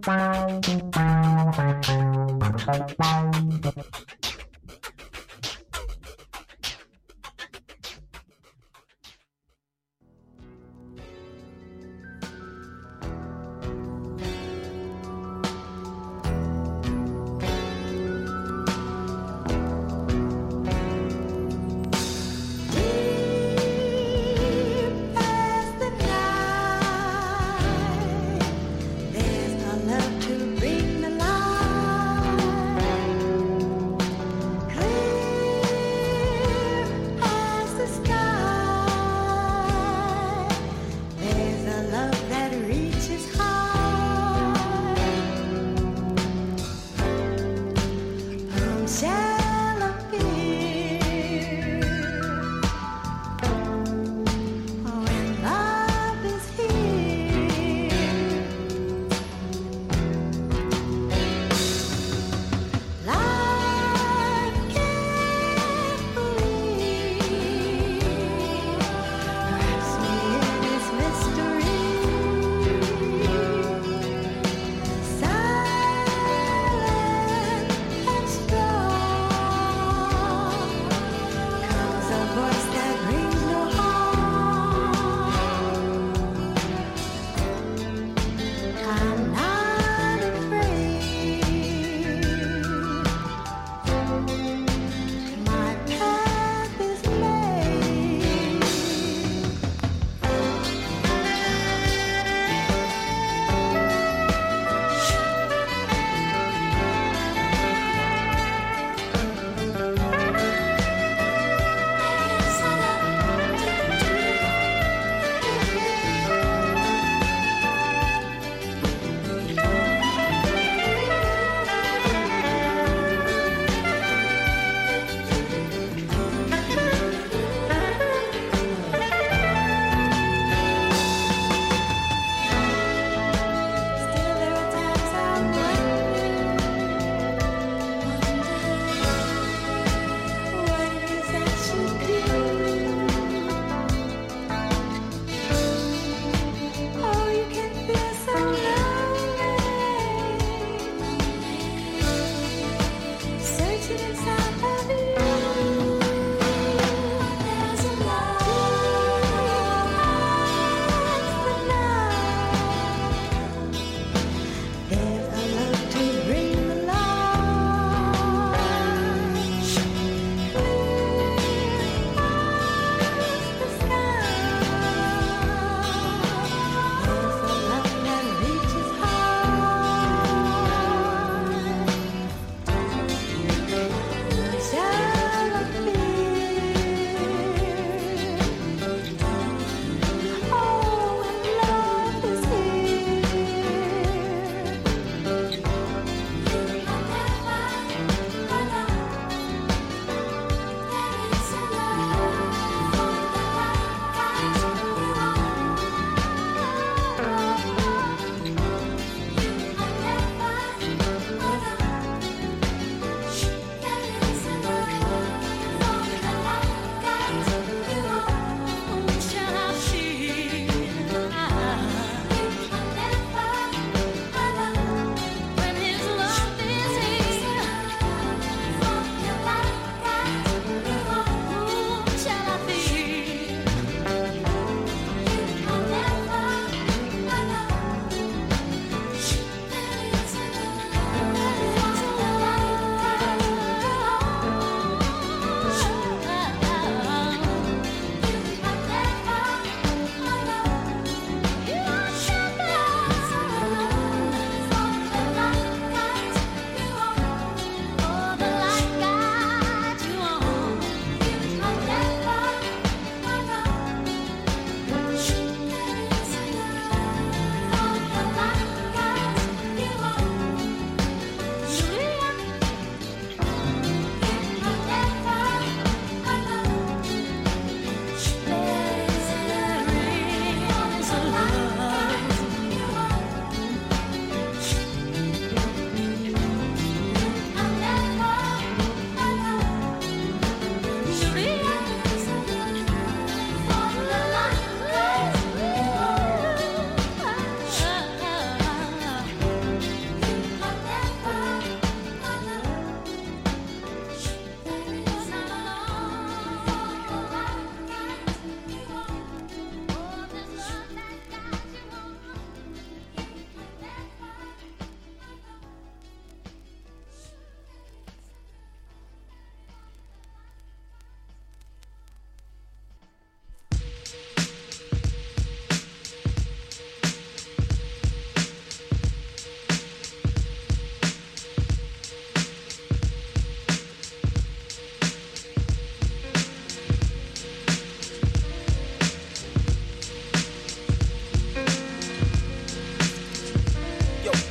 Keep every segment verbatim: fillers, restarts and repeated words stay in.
There's no love to bring the light.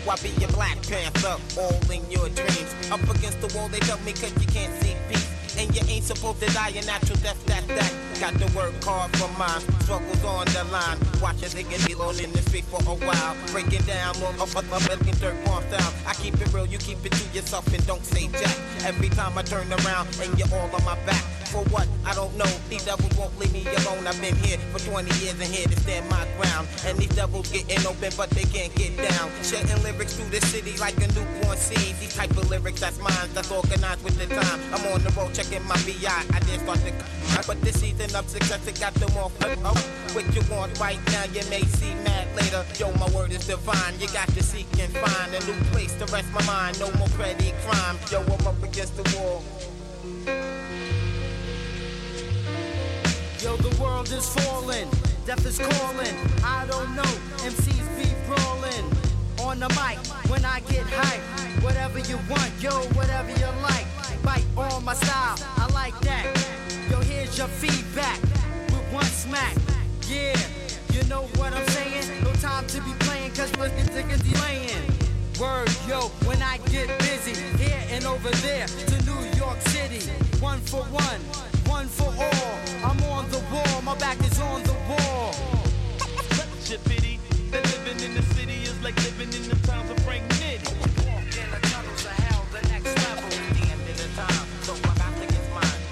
I be your Black Panther, all in your dreams. Up against the wall, they tell me cause you can't see peace. And you ain't supposed to die a natural death, that's that. Got to work hard for mine, struggles on the line. Watch as they get alone in the street for a while. Breaking down, more up, up, up, making dirt farms down. I keep it real, you keep it to yourself and don't say jack. Every time I turn around and you're all on my back. For what? I don't know. These devils won't leave me alone. I've been here for twenty years and here to stand my ground. And these devils getting open, but they can't get down. Shedding lyrics through the city like a newborn seed. These type of lyrics, that's mine, that's organized with the time. I'm on the road checking my V I. I didn't start to but this season of success, it got them off. Oh, what you want right now, you may see mad later. Yo, my word is divine. You got to seek and find a new place to rest my mind. No more petty crime. Yo, I'm up against the wall. Yo, the world is falling, death is calling. I don't know, M Cs be brawling. On the mic, when I get hype, whatever you want, yo, whatever you like. Bite on my style, I like that. Yo, here's your feedback with one smack. Yeah, you know what I'm saying? No time to be playing, cause we're delaying. Word, yo, when I get busy, here and over there to New York City. One for one, one for all. I'm on the wall, my back is on the wall. Such a pity that living in the city is like living in the times of Frank Nitty. Walk in the tunnels of hell, the next level. At the end of the time, so I got to get mine.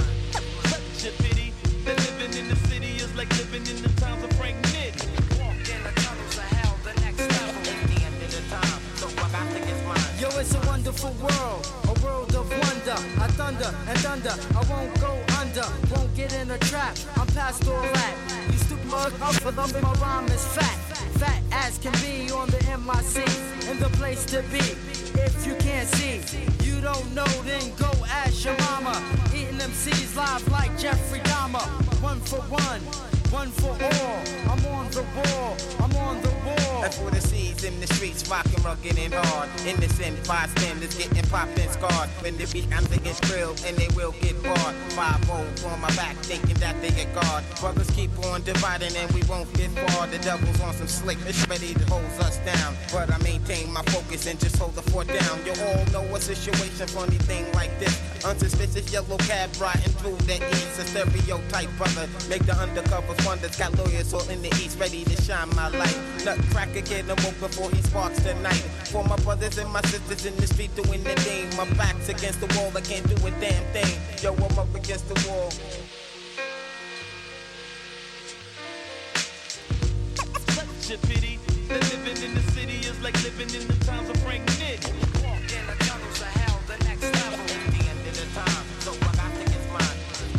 Such a pity that living in the city is like living in the times of Frank Nitty. Walk in the tunnels of hell, the next level. At the end of the time, so I got to get mine. Yo, it's a wonderful world, a world of wonder. I thunder and thunder, I won't go under, won't get in a trap. I'm past all that. You stupid motherfucker, my rhyme is fat. Fat as can be on the M I C, in the place to be. If you can't see, you don't know, then go ask your mama. Eating them C's live like Jeffrey Dahmer. One for one, one for all. I'm on the wall, I'm on the wall. That's for the C's in the streets, rockin', rugged and hard. Innocent bystanders getting popped and scarred. When the beat I'm thinking drilled and they will get barred. Five O's on my back thinking that they get guard. Brothers keep on dividing and we won't get far. The devil's on some slick, it's ready to hold us down. But I maintain my focus and just hold the fort down. You all know a situation, funny thing like this. Unsuspicious yellow cab riding through the east. A stereotype brother, make the undercover wonders. Got lawyers all in the east, ready to shine my light. Nutcracker, get him woke before he sparks tonight. For my brothers and my sisters in the street doing the thing. My back's against the wall, I can't do a damn thing. Yo, I'm up against the wall. Such a pity that living in the city is like living in the times of Frank Nitty. Walk in the tunnels of hell, the next level. At the end of the time, so I got to get mine.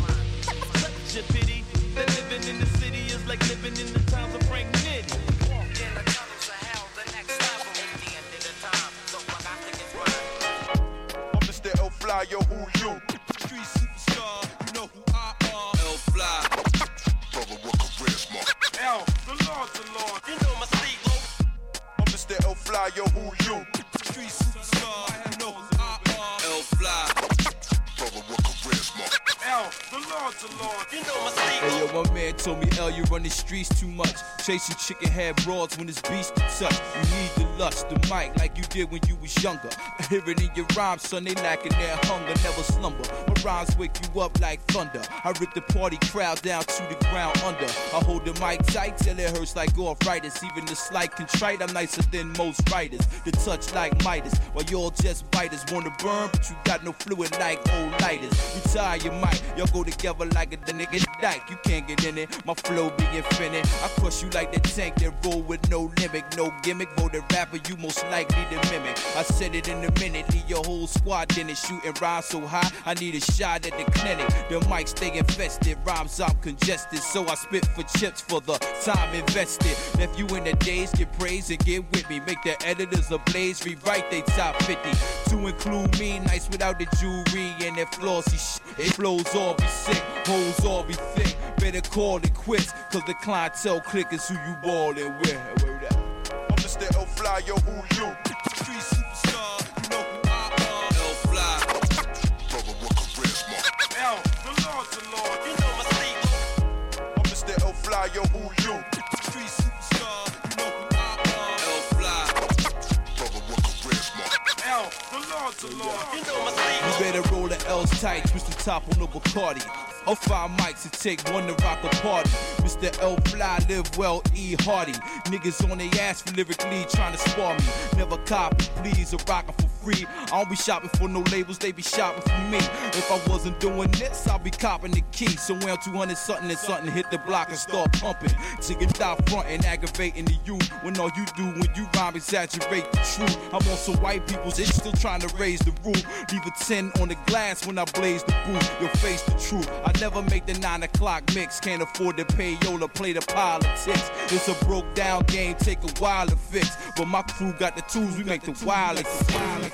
Such a pity that living in the city is like living in the times of Frank Nitty. Walk in the tunnels of hell, the next level. At the end of the time, so I got to get mine. I'm Mister El Fly, yo, who you? Street superstar, you know who I are. El Fly. Brother, what charisma? L, the Lord, the Lord. You know my C-O. I'm Mister El Fly, yo, who you? Street superstar, you know who I are. El Fly. Brother, what charisma? L, the Lord, the Lord. You know my C-O. Hey yo, my man told me, L, you run the streets too much. Chasing chicken head broads when it's beast to touch. You need the lust, the mic, like you did when you was younger. I hear it in your rhymes, son, they lacking their hunger, never slumber. My rhymes wake you up like thunder. I rip the party crowd down to the ground under. I hold the mic tight till it hurts like arthritis. Even the slight contrite, I'm nicer than most writers. The touch like Midas, while y'all just biters. Wanna burn, but you got no fluid like old lighters. You tie your mic, y'all go together like a nigga dyke. You can't get in it, my flow be infinite. I crush you like the tank that roll with no limit, no gimmick. Voted rapper, you most likely to mimic. I said it in a minute, leave your whole squad in it. Shooting rhymes so high, I need a shot at the clinic. The mic stay infested, rhymes I'm congested, so I spit for chips for the time invested. If you in the days, get praise and get with me. Make the editors ablaze, rewrite they top fifty. To include me, nice without the jewelry and that flossy shit. It flows all be sick, hoes all be thick. Better call it quits, cause the clientele click is who you ballin' with. Word up. I'm Mister El Fly, yo, who you? Street superstar, you know who I are. El Fly. Brother, what charisma? L, the Lord, the Lord. You know my C-O. I'm Mister El Fly, yo, who you? Street superstar, you know who I are. El Fly. Brother, the Lord. You know my sleep. You better roll the L's tight, twist the top on the Bacardi. Or five mics to take one to rock a party. Mister L Fly, live well, E Hardy. Niggas on their ass for lyrically trying to spar me. Never copy, please, or rockin' for free. I don't be shopping for no labels, they be shopping for me. If I wasn't doing this, I'll be copping the key. Somewhere two hundred something and something hit the block and start pumping. So you stop frontin', aggravating the youth. When all you do when you rhyme, exaggerate the truth. I'm on some white people's itch, still trying to raise the roof. Leave a ten on the glass when I blaze the booth. You'll face the truth. I never make the nine o'clock mix. Can't afford to pay Yola, play the politics. It's a broke down game, take a while to fix. But my crew got the tools, we make the wildest.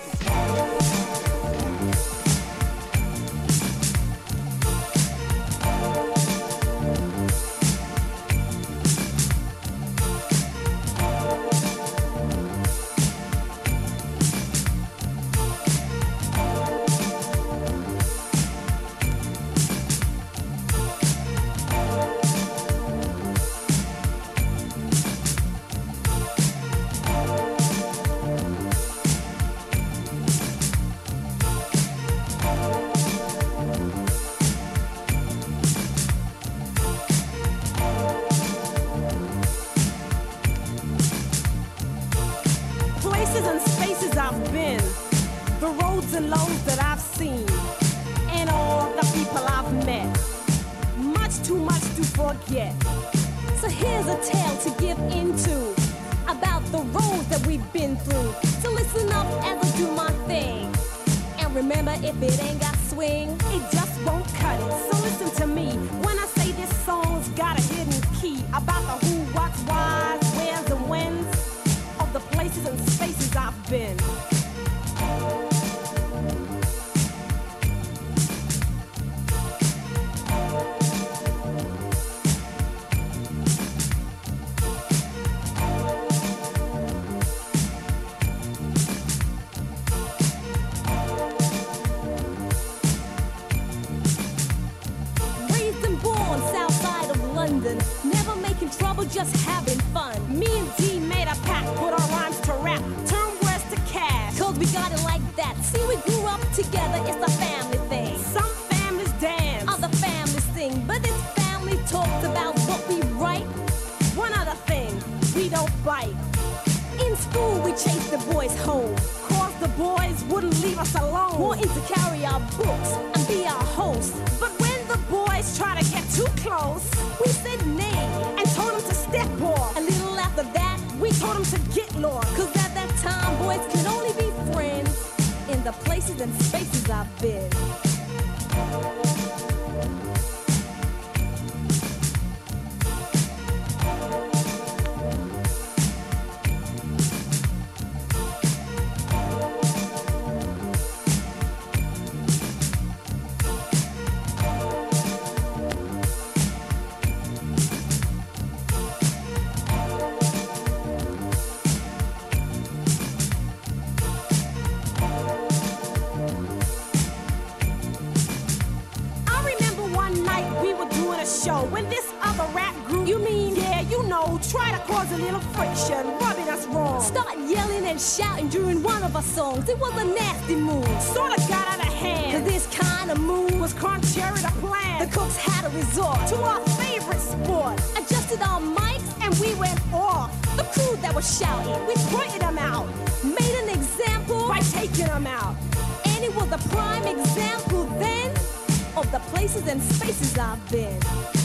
It was a nasty move, sorta got out of hand. Cause this kind of move was contrary to plan. The cooks had to resort to our favorite sport. Adjusted our mics and we went off. The crew that was shouting, we pointed them out. Made an example by taking them out. And it was a prime example then of the places and spaces I've been.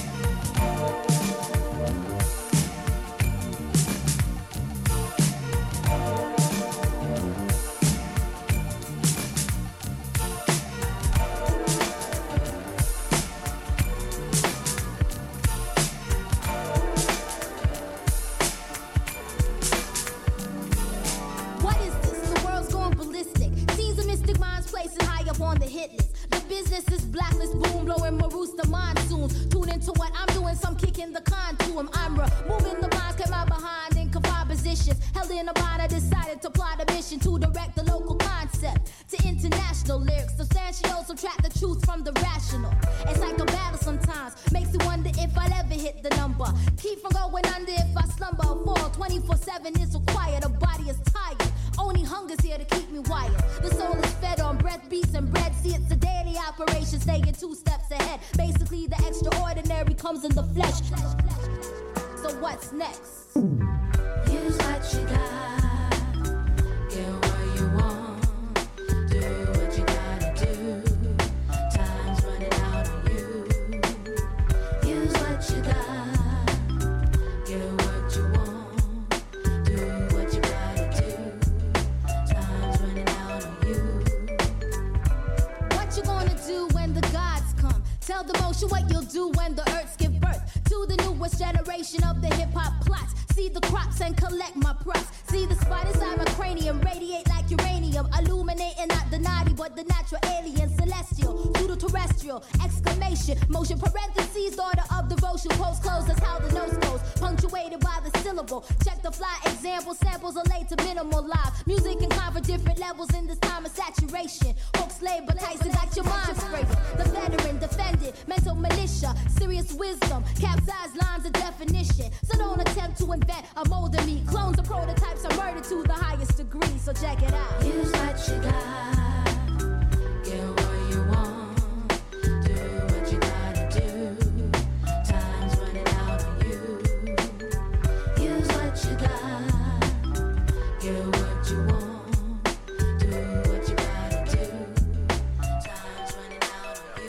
Keep from going under if I slumber or fall. twenty-four seven is required, a body is tired. Only hunger's here to keep me wired. The soul is fed See, it's a daily operation, staying two steps ahead. Basically, the extraordinary comes in the flesh. So what's next? Use what you got, get what you want, do what you gotta do. Time's running out on you. Use what you got, get what you want, do what you gotta do. Time's running out on you. What you gonna do when the gods come? Tell the motion what you'll do when the earths give birth to the newest generation of the hip-hop plots. See the crops and collect my props. See the spot inside my cranium radiate like uranium, illuminating not the naughty but the natural alien, celestial, pseudo-terrestrial, exclamation, motion, parentheses, order of devotion, post close, that's how the nose goes, punctuated by the syllable. Check the fly example, samples are laid to minimal live. Music can cover different levels in this time of saturation. Hooks, labor, Tyson got your mind straight. The veteran, defended, mental militia, serious wisdom, capsized lines of definition. So don't attempt to invent a mold of me. Clones or prototypes are murdered to the highest degree. So check it out. Use what you got, get what you want, do what you gotta do. Time's running out on you. Use what you got, get what you want, do what you gotta do. Time's running out on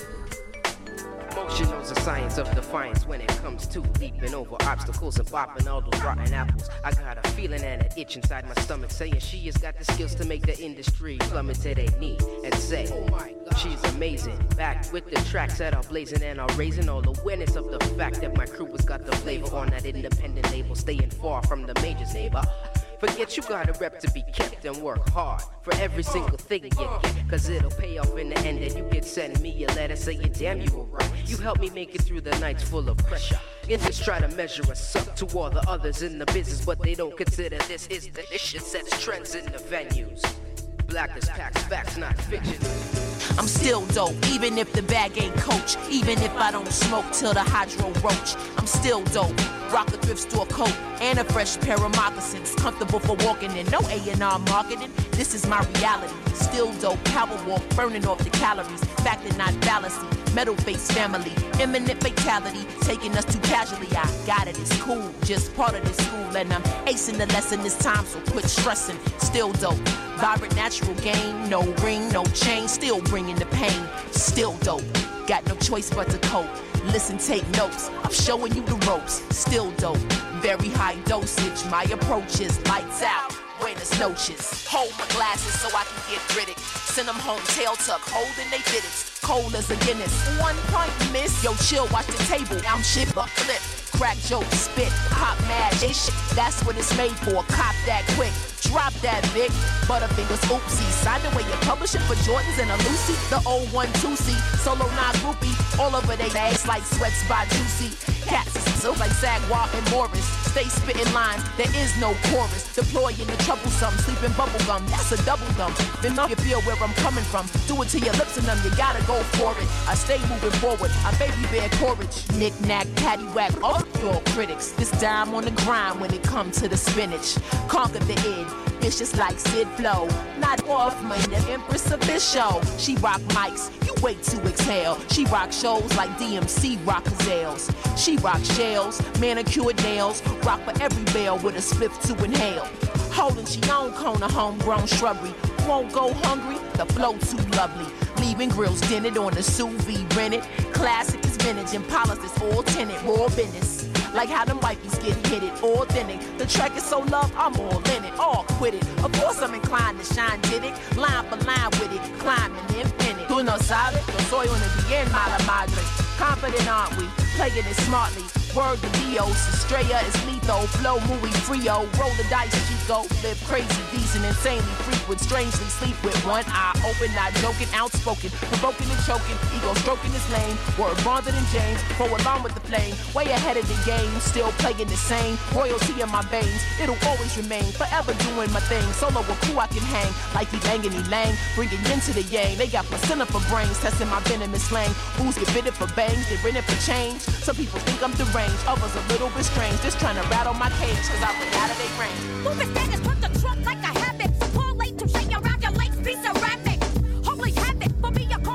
you. Motion knows the science of defiance when it comes to leaping over obstacles and bopping all those rotten apples. I got a feeling and an itch inside my stomach saying she has got the skills to make the industry plummet to their knee and say, oh my God, she's amazing. Back with the tracks that are blazing and are raising all awareness of the fact that my crew has got the flavor on that independent label, staying far from the majors, neighbor. Forget you got a rep to be kept and work hard for every single thing you get, cause it'll pay off in the end and you can send me a letter saying damn you were right. You helped me make it through the nights full of pressure. Industries try to measure us up to all the others in the business, but they don't consider this is the issue sets trends in the venues. Blackness packs facts, not fiction. I'm still dope, even if the bag ain't coach. Even if I don't smoke till the hydro roach. I'm still dope, rock a thrift store coat and a fresh pair of moccasins. Comfortable for walking in, no A and R marketing. This is my reality, still dope, power walk, burning off the calories. Fact and not fallacy, metal face family. Imminent fatality, taking us too casually. I got it, it's cool, just part of this school. And I'm acing the lesson this time, so quit stressing. Still dope, vibrant natural game. No ring, no chain, still bringing the pain. Still dope, got no choice but to cope. Listen, take notes, I'm showing you the ropes. Still dope, very high dosage. My approach is lights out, buenas noches. Hold my glasses so I can get rid of it. Send them home, tail tuck, holding they fitteds. Cold as a Guinness, one point miss. Yo, chill, watch the table, I'm shit up flip. Crack joke, spit, pop mad, ish. That's what it's made for, cop that quick. Drop that big Butterfingers, oopsie. Signed away your publishing for Jordans and a Lucy. The old one two C, solo non groupie. All over they bags like sweats by Juicy. Cats is silk like Sagwa and Morris. Stay spitting lines, there is no chorus. Deploying the troublesome, sleeping bubblegum, that's a double thumb. Then you feel where I'm coming from. Do it to your lips and them, you gotta go for it. I stay moving forward, I baby bear courage. Knick-knack, paddywhack, all your critics. This dime on the grind when it comes to the spinach. Conquer the id, vicious like Sid Flow. Not off my the Empress of this show. She rock mics, you wait to exhale. She rock shows like D M C rock gazelles. She rock shells, manicured nails. Rock for every bell with a spliff to inhale. Holding she own cone of homegrown shrubbery. Won't go hungry, the flow too lovely. Leaving grills dented on the sous vide rented. Classic is vintage and polished is all tinted. Raw business, like how them wifeys get hit it. Authentic, the track is so loved, I'm all in it. All quit it, of course I'm inclined to shine, did it. Line for line with it, climbing infinite. Tú no sabes, yo soy una bien mala madre. Confident aren't we, playing it smartly. Word to Dios, Estrella is lethal. Flow muy frio, roll the dice, Chico. Live crazy, decent, insanely frequent. Strangely sleep with one eye open, not joking, outspoken. Provoking and choking, ego stroking his lane. Word bonded than James, go along with the flame. Way ahead of the game, still playing the same. Royalty in my veins, it'll always remain. Forever doing my thing, solo with who I can hang. Like he langany lang, bringing into the yang. They got placenta for brains, testing my venomous slang. Fools get fitted for bangs, they rented for change. Some people think I'm deranged. Others a little bit strange, just trying to rattle my cage, cause I've been out of their range. Move it, status, put the trunk like a habit. So pull late to shake around your legs, be ceramic. Holy habit, for me, a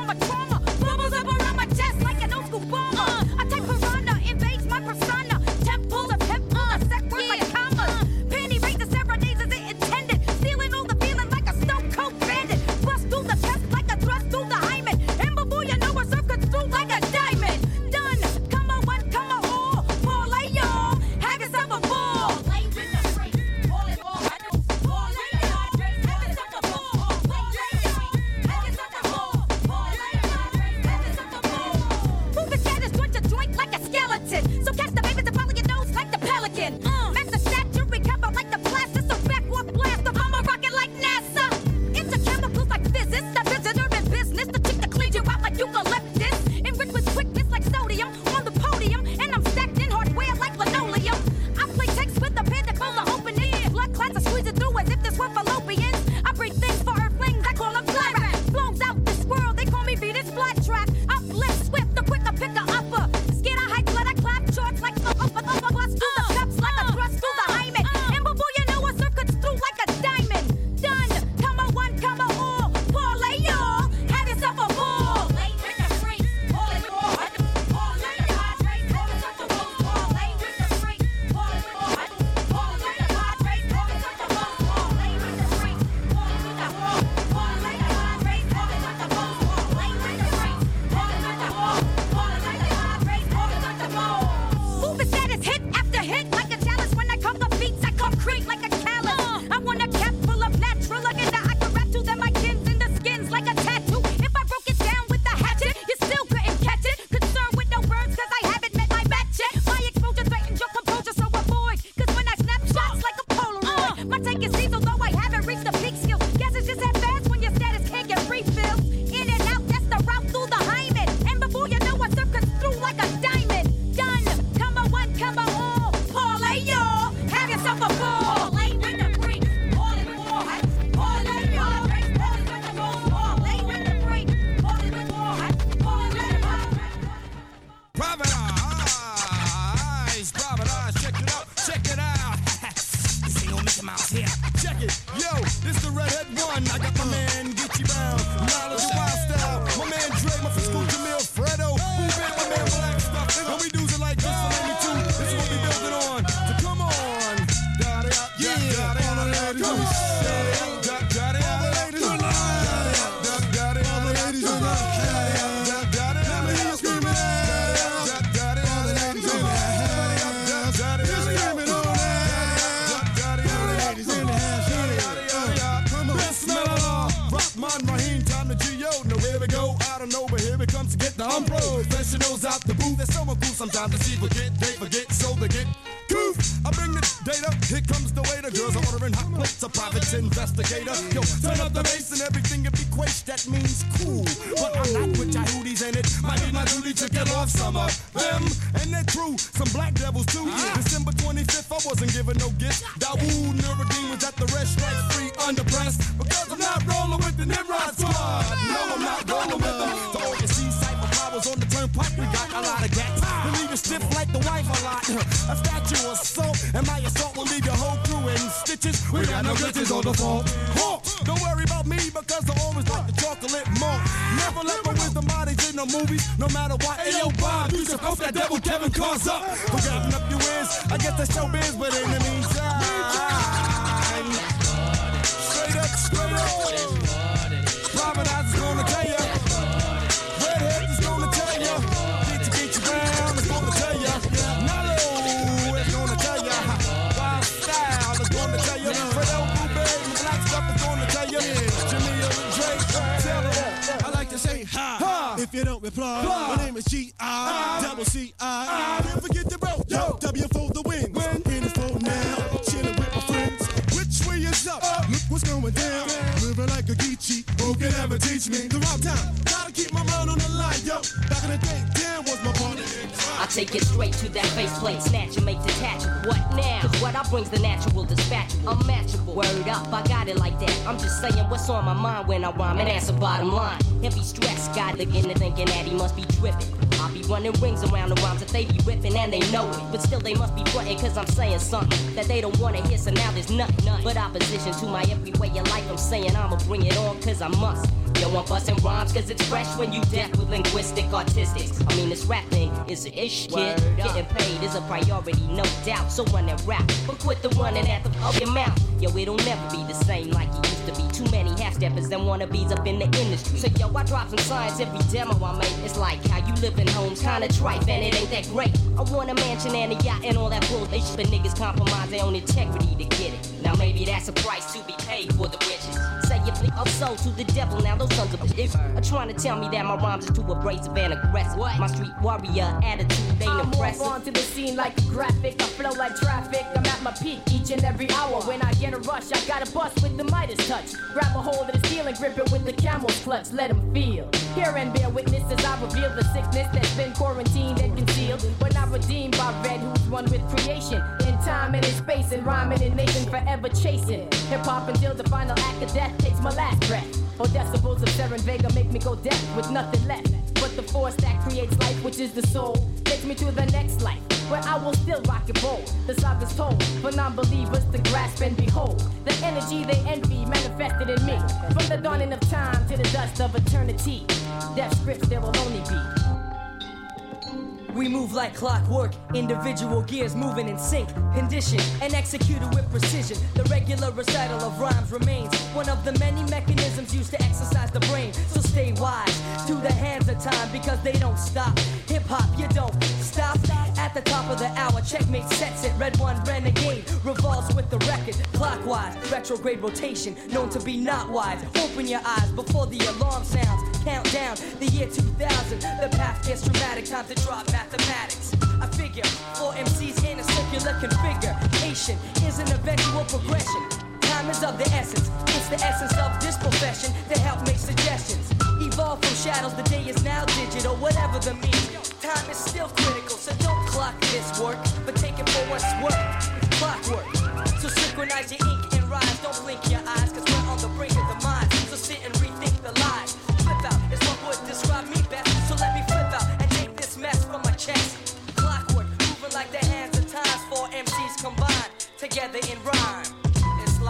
Let's hear. Check it, yo, this the redhead one. I got my man Gucci Brown, knowledge and wild style. My man Dre, my school Jamil, Fredo, who been my man Black Stuff. And we do it like this for eighty-two. This is what we building on. So come on, got it out, yeah, got it out, ladies, come on, got got it out, ladies, got it, got it out, ladies, got it, got it out, ladies, screaming, got got it out, ladies, got it, got it out, screaming on that, got it out, ladies, in the house, come on, let's smell it all. Rockman Raheem, time to G O. Now here we go, I don't know, but here it comes to get the unpro. Professionals out the booth, there's someone cool sometimes to see forget, they forget, so they get goof. I bring the data, here comes the waiter. Girls are ordering hot plates, a private investigator. Yo, turn up the bass and everything can be quenched, that means cool. But I'm not with your hooties in it. Might be my duty to get off some of them and their crew, some black devils too. December twenty-fifth, I wasn't giving no gifts. Dawood Nuruddin was at the red stripes, free under press. Because I'm not rolling with the Nimrod squad. No, I'm not rolling with them. So all you see, cypher powers on the turnpike, we got a lot of gats. We leave it stiff like the wife a lot. A statue assault, and my assault will leave your whole crew in stitches. We got no glitches on the phone. Huh. Don't worry about me because I always like the chocolate malt. Never let my wisdom bodies in the movies, no matter what. Ayo, Bob, you should post that devil Kevin Cars up. For grabbing up your ears, I guess that's showbiz, but in the meantime, straight up, straight up, Private Eyes is gonna tell ya, Redhead is gonna tell ya, Get you, get you Brown is gonna tell ya, Nalo is gonna tell ya, Wild Style is gonna tell ya, Fredo Blueberry, Black Stuff is gonna tell ya, Jimmy and Drake, tell her. I like to say hi, ha. If you don't reply, ha. My name is G I double C I. Don't forget the bro, yo, W for the win. In the phone now, chilling with my friends. Which way is up? up. Look what's going down. Moving like a Geechee, who can ever teach me the wrong time? Gotta keep my mind on the line, yo. Back in the day, damn was my party. I take it straight to that faceplate, snatch and make detachable. What now? Cause what I bring's the natural, dispatchable, unmatchable. Word up, I got it like that. I'm just saying what's on my mind when I rhyme, and that's the bottom line. Heavy stress, got looking and thinking that he must be tripping. I'll be running rings around the rhymes that they be ripping and they know it. But still they must be frontin' cause I'm saying something that they don't wanna hear, so now there's nothing. None. But opposition to my every way of life, I'm saying I'ma bring it on cause I must. Yo, I'm busting rhymes cause it's fresh when you deaf with linguistic artistics. I mean, this rap thing is an ish, kid. Getting paid is a priority, no doubt. So run and rap, but quit the running at the of your mouth. Yo, it'll never be the same like it used to be. Too many half-steppers and wannabes up in the industry. So yo, I drop some science every demo I make. It's like how you live in homes, kinda tripe, and it ain't that great. I want a mansion and a yacht and all that bull. They should niggas compromise their own integrity to get it. Now maybe that's a price to be paid for the riches. Say you flick up soul to the devil, now those sons of bitches are trying to tell me that my rhymes are too abrasive and aggressive. What? My street warrior attitude ain't impressive. I'm on to the scene like a graphic. I flow like traffic. I'm at my peak each and every hour. When I get a rush, I gotta bust with the Midas touch. Grab a hold of the steel and grip it with the camel's clutch. Let them feel. Hear and bear witness as I reveal the sickness that's been quarantined and concealed, but not redeemed by Red, who's one with creation. In time and in space and rhyming in nation, forever chasing hip hop until the final act of death takes my last breath. Or decibels of Seren Vega make me go deaf with nothing left but the force that creates life, which is the soul. Takes me to the next life, where I will still rock and roll. The saga's told for non-believers to grasp and behold. The energy they envy manifested in me. From the dawning of time to the dust of eternity. Death scripts there will only be. We move like clockwork, individual gears moving in sync, conditioned and executed with precision. The regular recital of rhymes remains one of the many mechanisms used to exercise the brain. So stay wise to the hands of time because they don't stop. Hip hop, you don't stop. At the top of the hour, checkmate sets it. Red One Renegade revolves with the record clockwise. Retrograde rotation, known to be not wise. Open your eyes before the alarm sounds. Count down the year two thousand. The path gets dramatic, time to drop mathematics. I figure four M Cs in a circular configuration is an eventual progression. Time is of the essence. It's the essence of this profession to help make suggestions. Evolve from shadows, the day is now digital, whatever the means. Time is still critical, so don't clock this work, but take it for what's worth. It's clockwork. So synchronize your ink and rise. Don't blink your eyes, cause we're on the brink of the mind. So sit and rethink the lies. Flip out is what would describe me best. So let me flip out and take this mess from my chest. Clockwork, moving like the hands of times. Four M Cs combined, together in rhyme. It's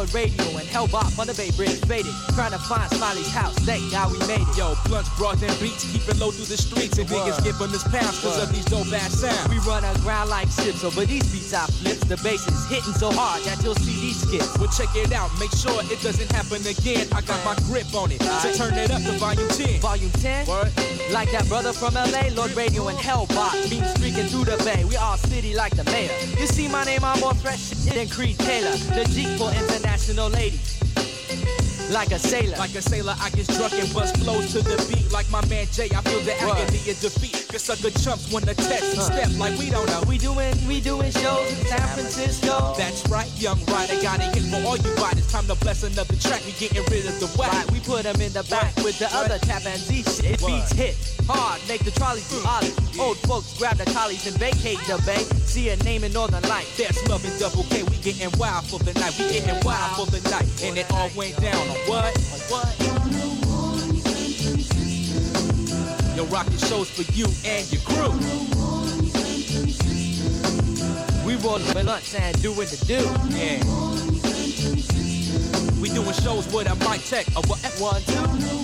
Lord Radio and Hellbop on the Bay Bridge faded. Trying to find Smiley's house, thank God we made it. Yo, blunts, broads, and beats, keeping low through the streets. And niggas giving us pounds cause of these dope ass sounds. We run aground like ships over these beats I flips. The bass is hitting so hard that you'll see these skips. Well, check it out, make sure it doesn't happen again. I got my grip on it, so turn it up to volume ten. Volume ten? Word. Like that brother from L A, Lord Radio and Hellbop. Beam streaking through the bay, we all city like the mayor. You see my name, I'm more fresh than Creed Taylor. The Jeep for international ladies. Like a sailor. Like a sailor, I get drunk and bust flows to the beat. Like my man Jay, I feel the Word. agony of defeat. Cause sucker chumps wanna test and step like we don't know. We doing, we doing shows in San Francisco. That's right, young rider, got a hit for all you riders. Time to bless another track, we getting rid of the whack. Right, we put them in the back with the other tap and Z shit. It beats hit hard, make the trolleys do ollie. Old folks grab the collies and vacate the bay. See a name in Northern Light. That's Love and Double K, we getting wild for the night. We getting wild for the night. And it all went down on what? What? Yo, rockin' shows for you and your crew. We rollin' blunts and doing the do. Yeah. We doing shows with a mic check of what? One, two.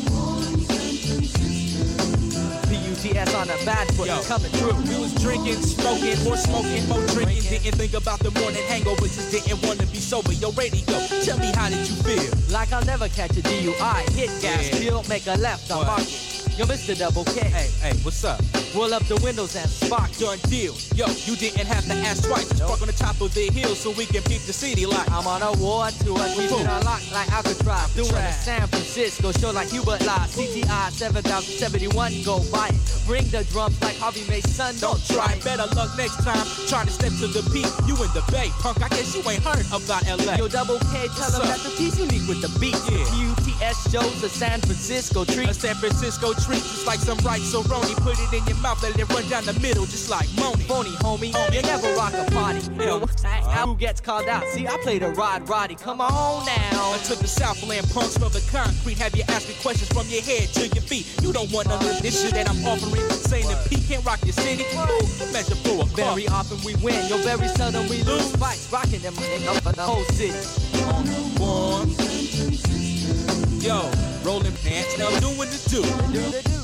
P U T S on the bad foot, Yo, coming through. We was drinking, smoking, more smoking, more drinking. Didn't think about the morning hangover, just didn't want to be sober. Yo, radio, tell me, how did you feel? Like I'll never catch a D U I. Hit gas, Yeah. peel, make a left on market. Yo, Mister Double K. Hey, hey, what's up? Roll up the windows and spark. Done deal. Yo, you didn't have to ask twice. Just park on the top of the hill so we can peep the city like. I'm on a war tour, keeping a lock like Alcatraz. Doing a San Francisco show like Hubert Live. C T I seven thousand seventy-one, go buy it. Bring the drums like Harvey Mason, don't try it. Better luck next time. Trying to step to the peak. You in the Bay, punk. I guess you ain't heard about L A. Yo, Double K, tell them that the piece unique with the beat. Yeah. P U T S shows a San Francisco treat. A San Francisco treat, just like some rice or roni. Put it in your mouth, let it run down the middle, just like Moni. Phony, homie, homie. you never rock a party. Yo, uh, who gets called out? See, I play the Rod Roddy. Come on now. Until the Southland punks from the concrete. Have you asking questions from your head to your feet? You don't want none of this shit that I'm offering. Saying the P can't rock your city. Ooh, you measure for a car. Very often we win, yo, very seldom we lose fights. Rocking them nigga for the whole city. On the one. Yo, rolling pants, now doing the do. Do the do.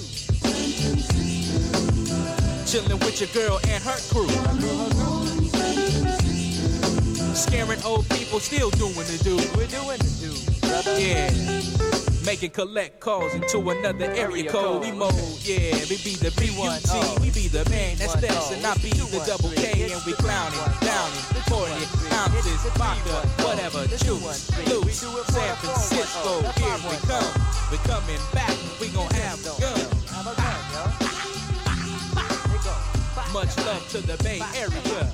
Chilling with your girl and her crew. Scaring old people, still doing the do. We're doing the do, brother. Yeah. Making collect calls into another area code. We mode, yeah. We be the B U T, we be the man that steps, and I be the double K, and we clowning, downing, recording, ounces, vodka, whatever, juice, loose, San Francisco, here we come. We coming back, we gon' have a gun. Much love to the Bay Area.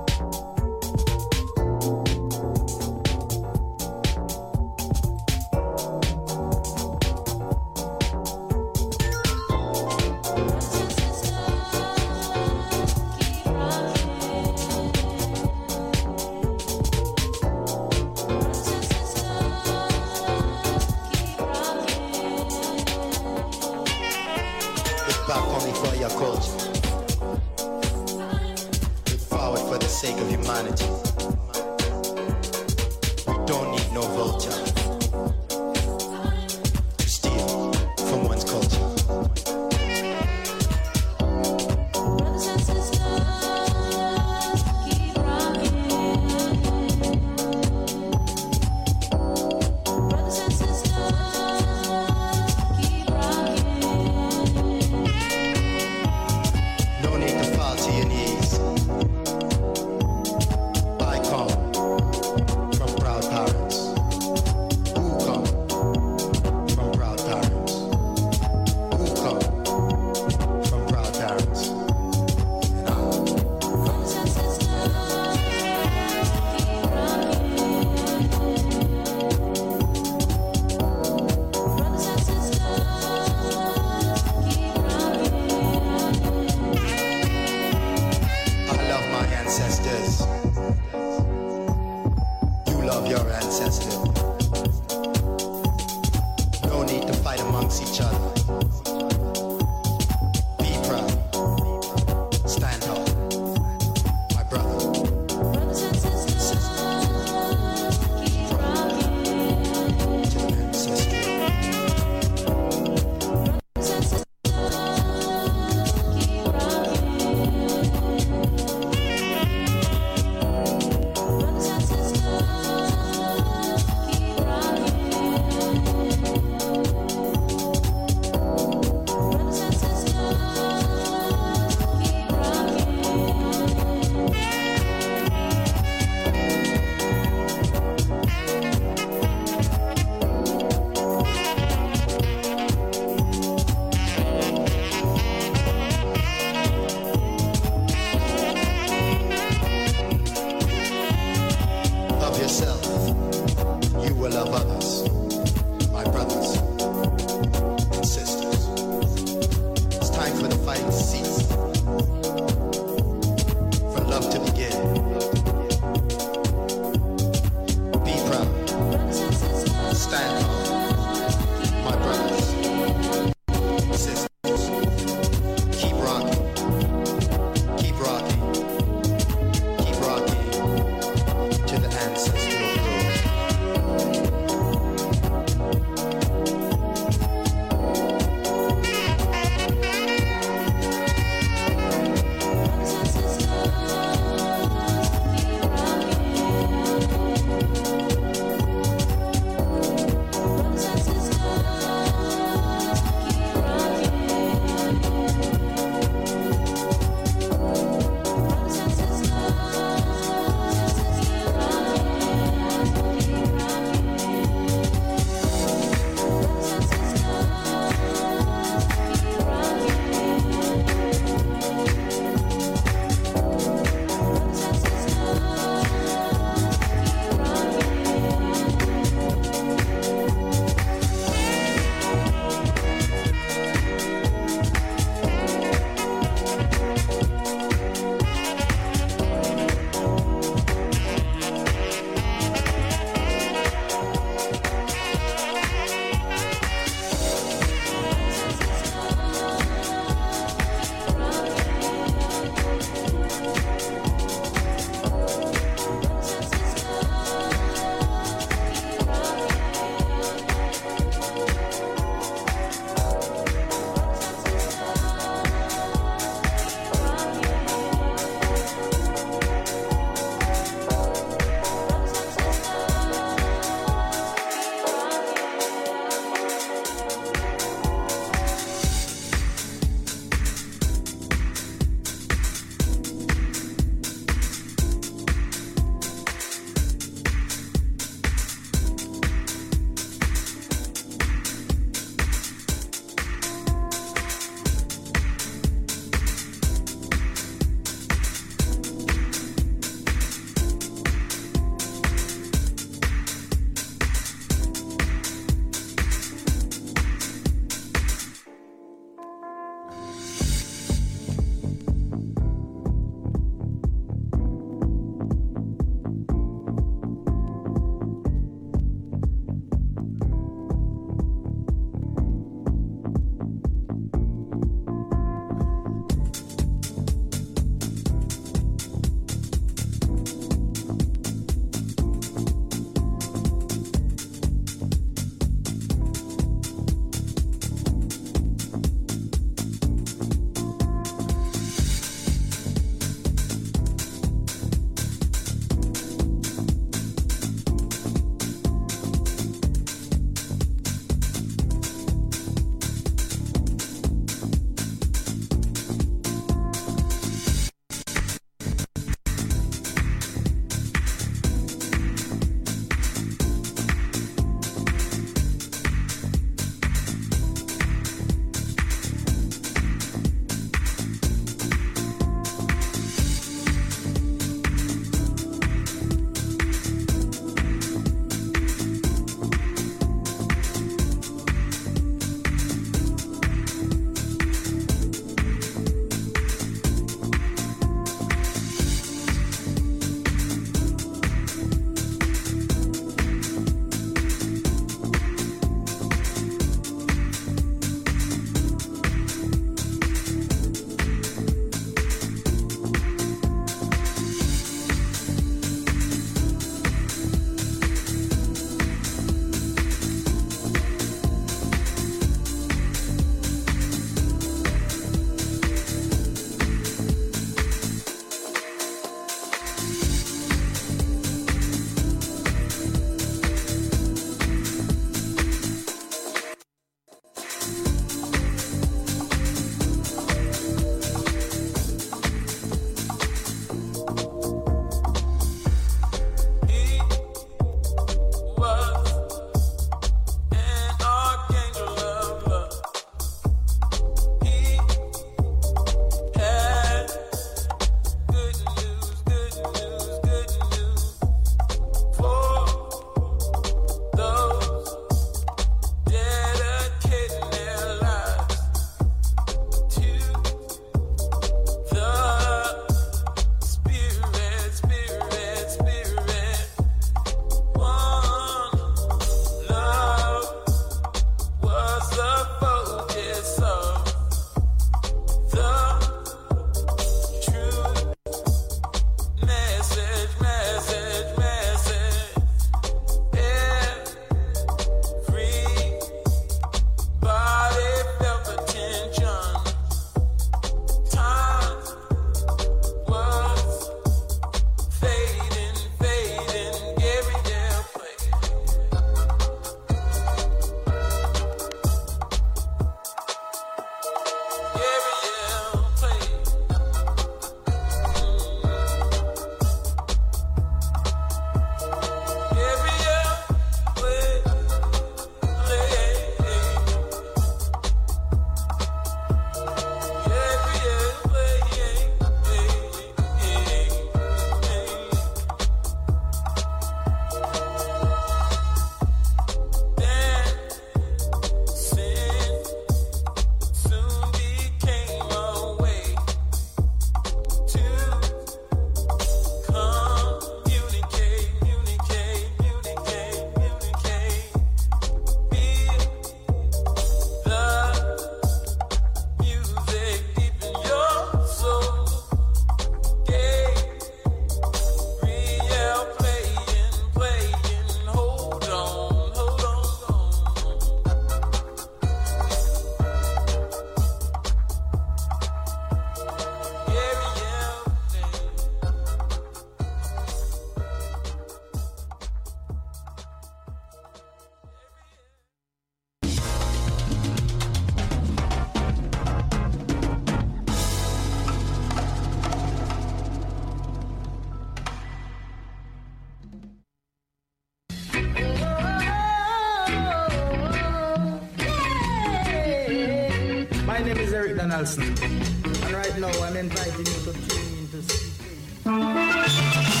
name is Eric Donaldson, and right now I'm inviting you to tune in to